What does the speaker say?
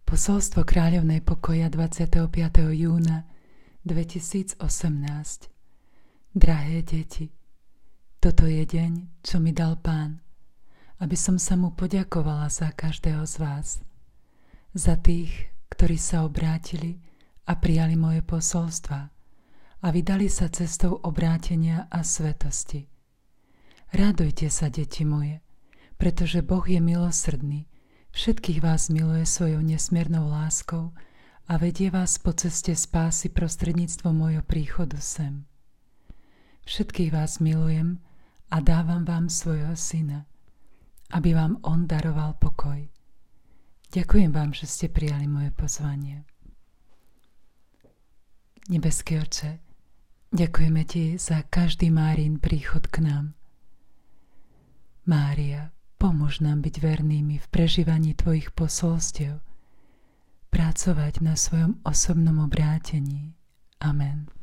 Posolstvo Kráľovnej pokoja 25. júna 2018. Drahé deti, toto je deň, čo mi dal Pán, aby som sa mu poďakovala za každého z vás, za tých, ktorí sa obrátili a prijali moje posolstva a vydali sa cestou obrátenia a svetosti. Radujte sa, deti moje, pretože Boh je milosrdný. Všetkých vás miluje svojou nesmiernou láskou a vedie vás po ceste spásy prostredníctvom môjho príchodu sem. Všetkých vás milujem a dávam vám svojho syna, aby vám on daroval pokoj. Ďakujem vám, že ste prijali moje pozvanie. Nebeský Otče, ďakujeme Ti za každý Márin príchod k nám. Mária, pomôž nám byť vernými v prežívaní Tvojich posolstiev, pracovať na svojom osobnom obrátení. Amen.